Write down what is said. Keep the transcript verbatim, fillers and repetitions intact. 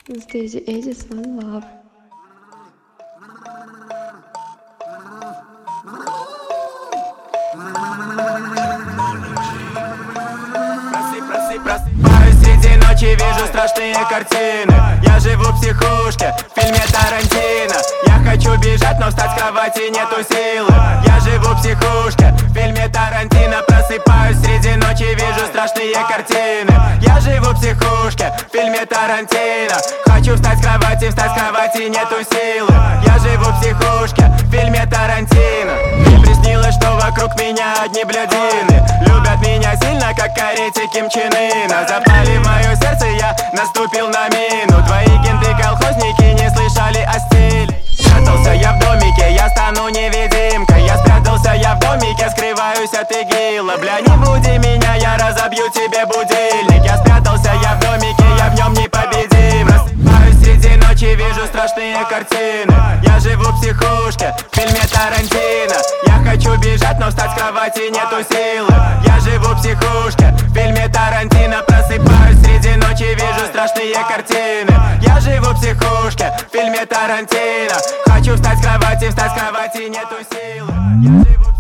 Stage Aegis One Love. Просыпаюсь среди ночи, вижу страшные картины. Я живу в психушке, в фильме Тарантино. Я хочу бежать, но встать с кровати нету силы. Я живу в психушке, в фильме Тарантино. Просыпаюсь среди ночи, вижу страшные картины. Я живу в психушке, в фильме Тарантино. Хочу встать с кровати, встать с кровати нету силы. Я живу в психушке, в фильме Тарантино. Мне приснилось, что вокруг меня одни блядины. Любят меня сильно, как корейцы Ким Чен Ына. Запали в мое сердце, я наступил на мину. Твои кенты-колхозники не слышали о стиле. Спрятался я в домике, я стану невидимкой. Я спрятался я в домике, скрываюсь от игила. Бля, не буди меня, я разобью тебе будильник. Я спрятался я в домике, я в нем непобедим. Просыпаюсь среди ночи, вижу страшные картины. Я живу в психушке, в фильме Тарантино. Я хочу бежать, но встать с кровати нету силы. Я живу в психушке, в фильме Тарантино. Просыпаюсь среди ночи, вижу страшные картины. Я живу в психушке, в фильме Тарантино. Хочу встать с кровати, встать с кровати нету силы. Я живу